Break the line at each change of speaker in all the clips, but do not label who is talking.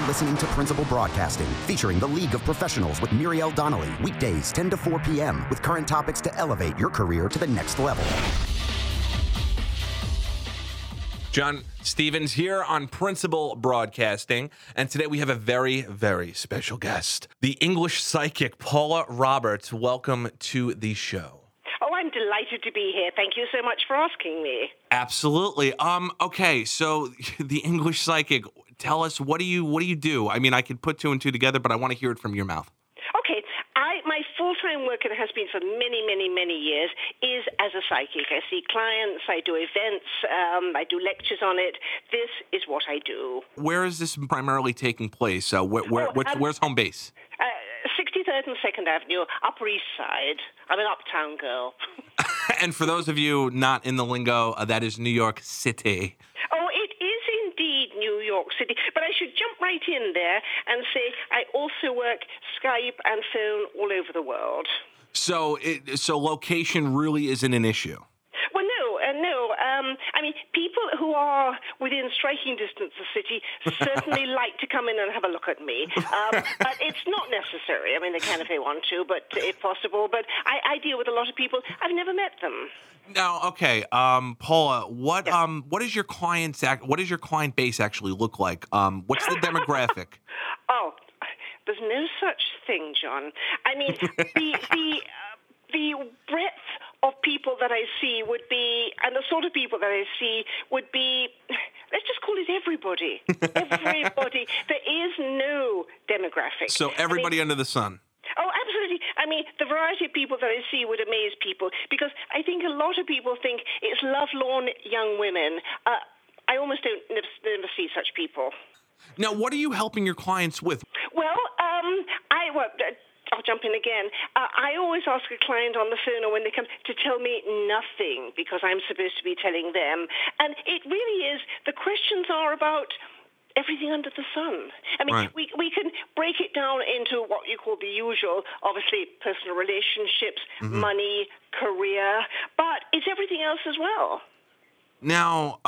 listening to Principal Broadcasting, featuring the League of Professionals with Muriel Donnelly, weekdays 10 to 4 p.m., with current topics to elevate your career to the next level.
John Stevens here on Principal Broadcasting, and today we have a very, very special guest, the English psychic Paula Roberts. Welcome to the show.
Oh, I'm delighted to be here. Thank you so much for asking me.
Absolutely. Okay, so the English psychic, tell us, what do you do? I mean, I could put two and two together, but I want to hear it from your mouth.
Okay, my full-time work, and it has been for many, many, many years, is as a psychic. I see clients, I do events, I do lectures on it. This is what I do.
Where is this primarily taking place? Where's home base?
63rd and 2nd Avenue, Upper East Side. I'm an uptown girl.
And for those of you not in the lingo, that is New York City.
Oh, it is indeed New York City. But I should jump right in there and say I also work Skype and phone all over the world.
So location really isn't an issue?
Well, no. I mean, people who are within striking distance of the city certainly like to come in and have a look at me. But it's not necessary. I mean, they can if they want to, but if possible. But I deal with a lot of people. I've never met them.
Now, okay, Paula, what is your what does your client base actually look like? What's the demographic?
Oh, there's no such thing, John. I mean, the breadth of people that I see would be, and the sort of people that I see would be, let's just call it everybody. Everybody. There is no demographic.
So everybody under the sun.
Oh, absolutely. I mean, the variety of people that I see would amaze people, because I think a lot of people think it's lovelorn young women. I almost don't never see such people.
Now, what are you helping your clients with?
Well, I'll jump in again. I always ask a client on the phone or when they come to tell me nothing, because I'm supposed to be telling them. And it really is, the questions are about everything under the sun. I mean, right. we can break it down into what you call the usual, obviously personal relationships, money, career, but it's everything else as well.
Now,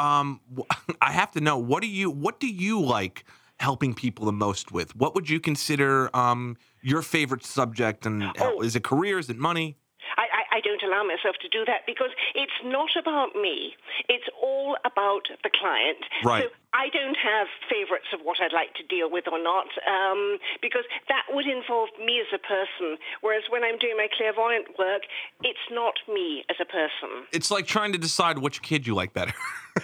I have to know, what do you like helping people the most with? What would you consider your favorite subject? And is it career? Is it money?
I don't allow myself to do that because it's not about me. It's all about the client.
Right.
So I don't have favorites of what I'd like to deal with or not, because that would involve me as a person. Whereas when I'm doing my clairvoyant work, it's not me as a person.
It's like trying to decide which kid you like better.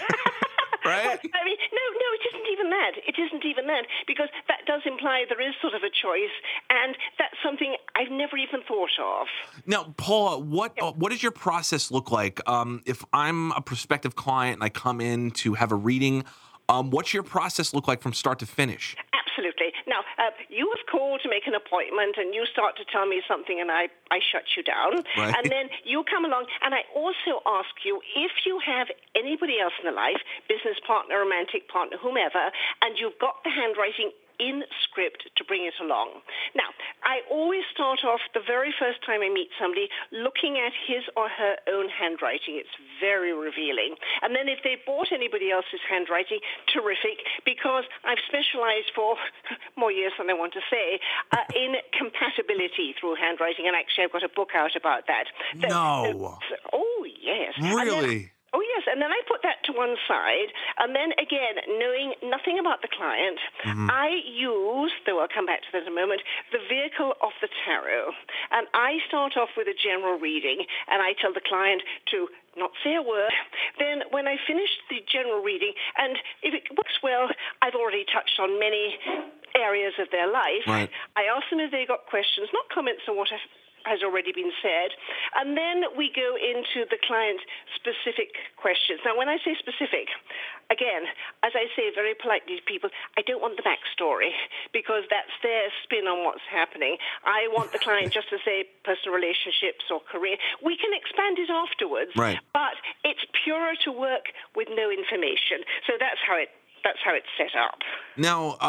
Right?
Well, I mean, no, it isn't even that. It isn't even that, because that does imply there is sort of a choice, and that's something I've never even thought of.
Now, Paula, what does your process look like? If I'm a prospective client and I come in to have a reading, what's your process look like from start to finish?
Absolutely. Now, you have called to make an appointment, and you start to tell me something, and I shut you down.
Right.
And then you come along, and I also ask you if you have anybody else in the life, business partner, romantic partner, whomever, and you've got the handwriting in script to bring it along. Now, I always start off the very first time I meet somebody looking at his or her own handwriting. It's very revealing. And then if they bought anybody else's handwriting, terrific, because I've specialized for more years than I want to say in compatibility through handwriting. And actually, I've got a book out about that.
No.
Oh, yes.
Really?
Oh, yes, and then I put that to one side, and then again, knowing nothing about the client, I use, though I'll come back to that in a moment, the vehicle of the tarot. And I start off with a general reading, and I tell the client to not say a word. Then when I finish the general reading, and if it works well, I've already touched on many areas of their life.
Right.
I ask them if they got questions, not comments on what has already been said, and then we go into the client's specific questions. Now, when I say specific, again, as I say very politely to people, I don't want the backstory, because that's their spin on what's happening. I want the client just to say personal relationships or career. We can expand it afterwards,
right.
But it's purer to work with no information. So that's how it's set up.
Now,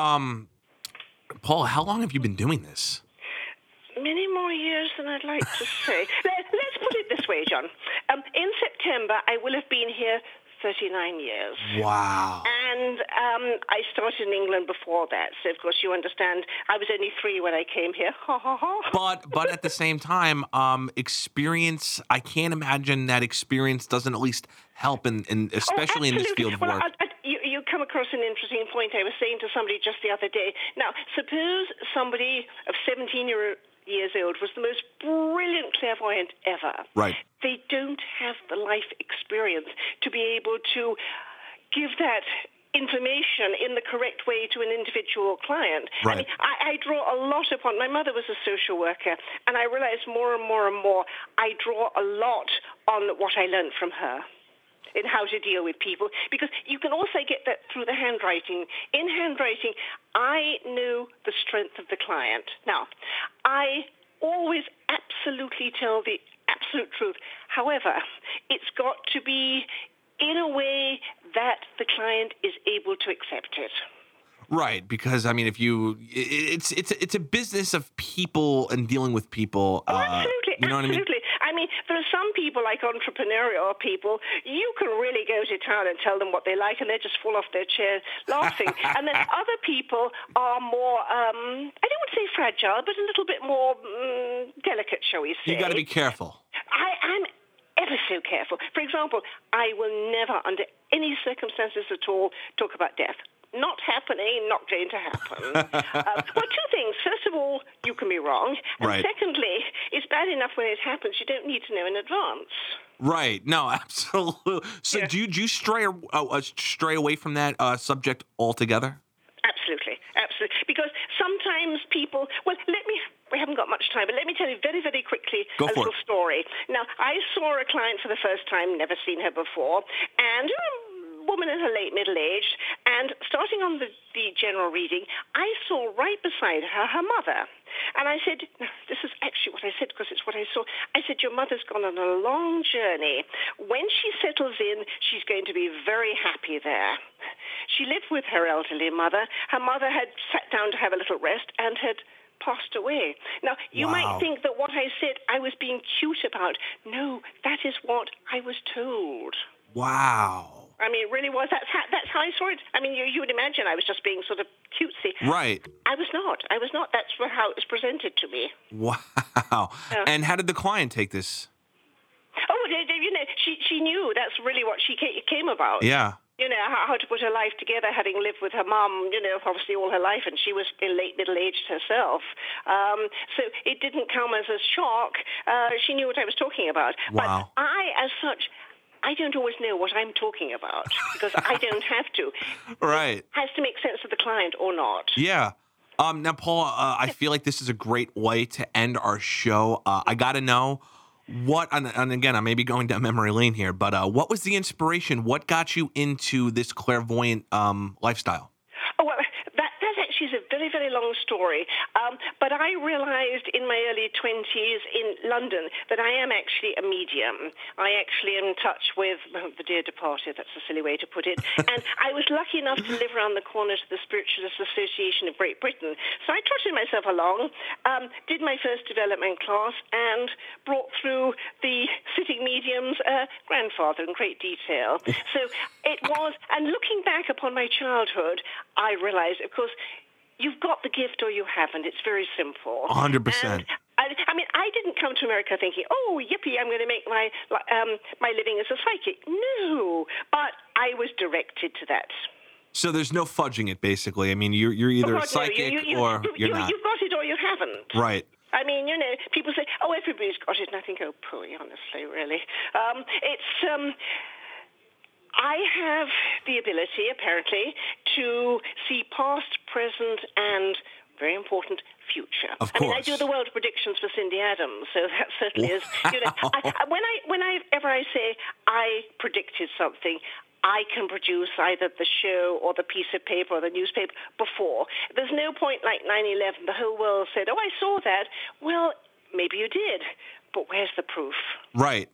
Paul, how long have you been doing this?
Many more years than I'd like to say. Let's put it this way, John. In September, I will have been here 39 years.
Wow.
And I started in England before that. So, of course, you understand, I was only 3 when I came here. Ha, ha, ha.
But at the same time, experience, I can't imagine that experience doesn't at least help, especially in this field of work.
You come across an interesting point. I was saying to somebody just the other day. Now, suppose somebody of 17 years old was the most brilliant clairvoyant ever.
Right.
They don't have the life experience to be able to give that information in the correct way to an individual client.
Right.
I mean, I draw a lot upon, my mother was a social worker, and I realized more and more and more, I draw a lot on what I learned from her in how to deal with people, because you can also get that through the handwriting. In handwriting, I knew the strength of the client. Now, I always absolutely tell the absolute truth. However, it's got to be in a way that the client is able to accept it.
Right, because I mean, it's a business of people and dealing with people.
Absolutely,
you know what I mean?
absolutely. I mean, there are some people, like entrepreneurial people, you can really go to town and tell them what they like, and they just fall off their chair laughing. And then other people are more, I don't want to say fragile, but a little bit more delicate, shall we say.
You got to be careful.
I'm ever so careful. For example, I will never, under any circumstances at all, talk about death. Not happening, not going to happen. Well, 2 things. First of all, you can be wrong. And
Right.
secondly, it's bad enough when it happens. You don't need to know in advance.
Right. No, absolutely. So
Yeah.
do you stray away from that subject altogether?
Absolutely, absolutely. Because sometimes people, we haven't got much time, but let me tell you very, very quickly
Go
a
for
little
it.
story. Now, I saw a client for the first time, never seen her before, and woman in her late middle age, and starting on the general reading, I saw right beside her mother. And I said, no, this is actually what I said because it's what I saw. I said, your mother's gone on a long journey. When she settles in, she's going to be very happy there. She lived with her elderly mother. Her mother had sat down to have a little rest and had passed away. Now, you
Wow.
might think that what I said I was being cute about. No, that is what I was told.
Wow.
I mean, it really was. That's how I saw it. I mean, you would imagine I was just being sort of cutesy.
Right.
I was not. That's how it was presented to me.
Wow.
Yeah.
And how did the client take this?
Oh, you know, she knew that's really what she came about.
Yeah.
You know, how to put her life together, having lived with her mum, you know, obviously all her life, and she was in late middle-aged herself. So it didn't come as a shock. She knew what I was talking about.
Wow.
But I, as such, I don't always know what I'm talking about because I don't have to.
Right.
It has to make sense to the client or not.
Yeah. Now, Paul, I feel like this is a great way to end our show. I got to know and again, I may be going down memory lane here, but what was the inspiration? What got you into this clairvoyant lifestyle?
Oh, well, that actually is a very, very long story. But I realized in my early 20s in London that I am actually a medium. I actually am in touch with the dear departed. That's a silly way to put it. And I was lucky enough to live around the corner to the Spiritualist Association of Great Britain. So I trotted myself along, did my first development class, and brought through the sitting medium's grandfather in great detail. So it was, and looking back upon my childhood, I realized, of course, you've got the gift or you haven't. It's very simple.
100%.
And I mean, I didn't come to America thinking, oh, yippee, I'm going to make my living as a psychic. No, but I was directed to that.
So there's no fudging it, basically. I mean, you're either a psychic or you're not.
You've got it or you haven't.
Right.
I mean, you know, people say, oh, everybody's got it. And I think, oh, pooey, honestly, really. I have the ability, apparently, to see past, present, and, very important, future.
Of
I mean, I
course.
do the world predictions for Cindy Adams, so that certainly is, you know, whenever I say I predicted something, I can produce either the show or the piece of paper or the newspaper before. There's no point like 9/11. The whole world said, oh, I saw that. Well, maybe you did, but where's the proof?
Right.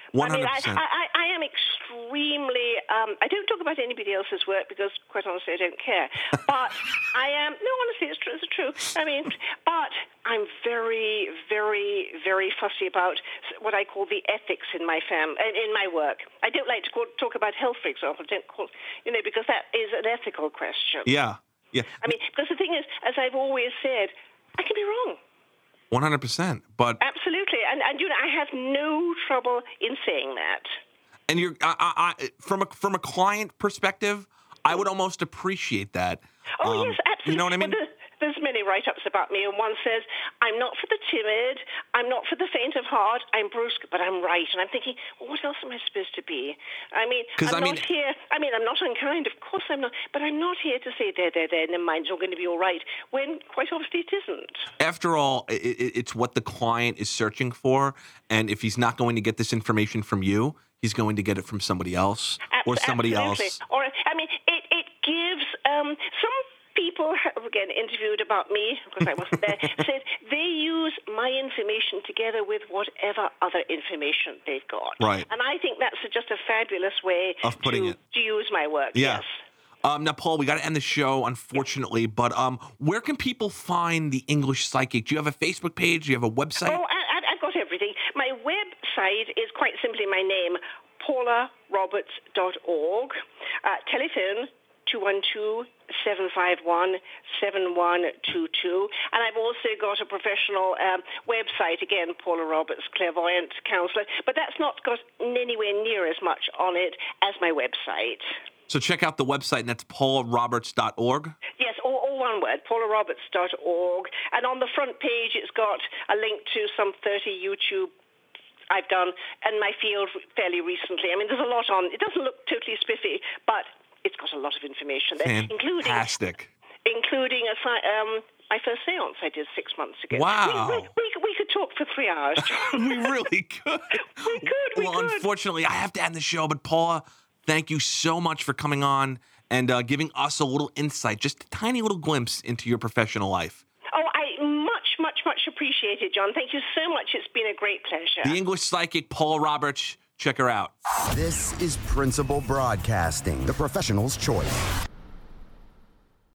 100%.
I am extremely, I don't talk about anybody else's work because, quite honestly, I don't care. But honestly, it's true. I mean, but I'm very, very, very fussy about what I call the ethics in my in my work. I don't like to talk about health, for example. Because that is an ethical question.
Yeah.
I mean, because the thing is, as I've always said, I can be wrong.
100%. But
absolutely, and I have no trouble in saying that.
And you're from a client perspective, I would almost appreciate that.
Oh yes, absolutely.
You know what I mean?
Well, there's many write-ups about me, and one says, I'm not for the timid, I'm not for the faint of heart, I'm brusque, but I'm right. And I'm thinking, well, what else am I supposed to be? I mean, I'm not unkind, of course I'm not, but I'm not here to say, there, the mind's all going to be all right, when quite obviously it isn't.
After all, it's what the client is searching for, and if he's not going to get this information from you, he's going to get it from somebody else or somebody else.
Or, I mean, it gives some people, again, interviewed about me, because I wasn't there, said they use my information together with whatever other information they've got.
Right.
And I think that's just a fabulous way
of putting it.
To use my work.
Yeah.
Yes.
Now, Paul, we got to end the show, unfortunately, but where can people find the English Psychic? Do you have a Facebook page? Do you have a website?
Oh, I've got everything. My website is quite simply my name, paularoberts.org. Telephone 212-751-7122. And I've also got a professional website, again, Paula Roberts, Clairvoyant Counselor, but that's not got anywhere near as much on it as my website.
So check out the website, and that's paularoberts.org?
Yes, all one word, paularoberts.org. And on the front page, it's got a link to some 30 YouTube I've done in my field fairly recently. I mean, there's a lot on. It doesn't look totally spiffy, but it's got a lot of information there,
Fantastic.
including my first seance I did 6 months ago.
Wow.
We could talk for 3 hours, John.
We really could.
We could.
Unfortunately, I have to end the show, but Paula, thank you so much for coming on and giving us a little insight, just a tiny little glimpse into your professional life.
Oh, I much appreciate it, John. Thank you so much. It's been a great pleasure.
The English Psychic, Paula Roberts. Check her out.
This is Principal Broadcasting, the professional's choice.